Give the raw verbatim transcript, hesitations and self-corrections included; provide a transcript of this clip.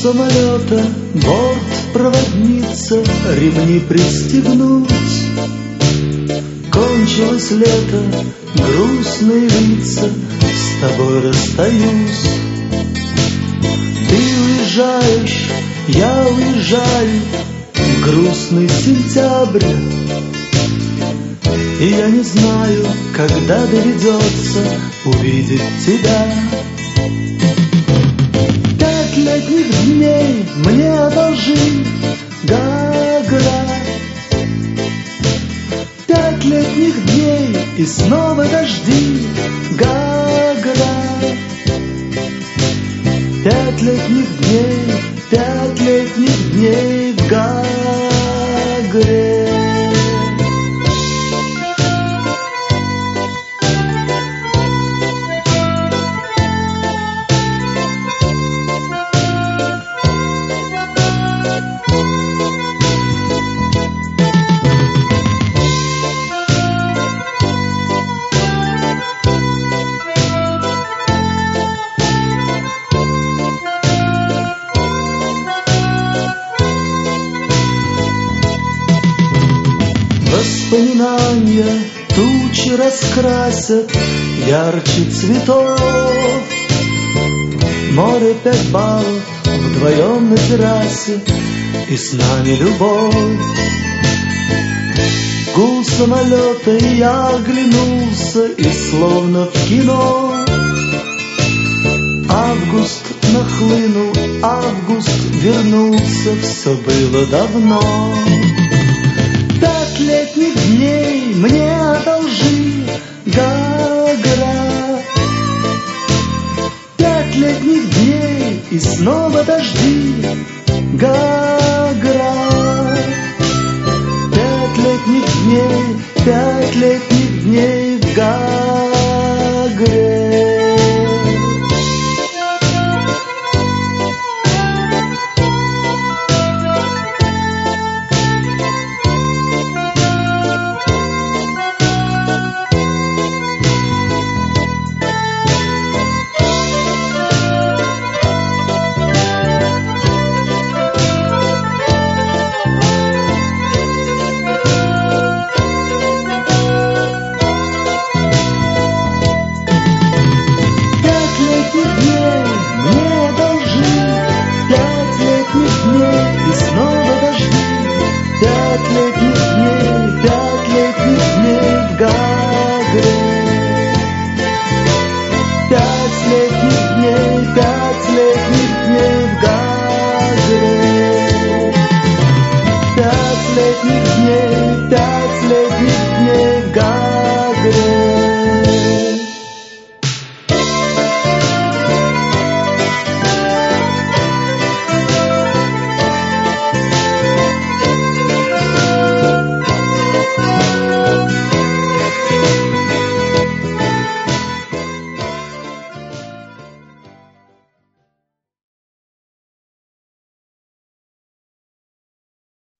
самолета, бортпроводница, ремни пристегнуть. Кончилось лето, грустные лица, с тобой расстаюсь. Ты уезжаешь, я уезжаю, грустный сентябрь. И я не знаю, когда доведется увидеть тебя. Пять летних дней мне одолжи, Гагра. Пять летних дней и снова дожди, Гагра. Пять летних дней, пять летних дней в Гагре. Воспоминания тучи раскрасят ярче цветов. Море пять баллов, вдвоем на террасе, и с нами любовь. Гул самолета, и я оглянулся, и словно в кино. Август нахлынул, август вернулся, все было давно. Пять летних дней мне одолжи, Гагра. Пять летних дней и снова дожди, Гагра.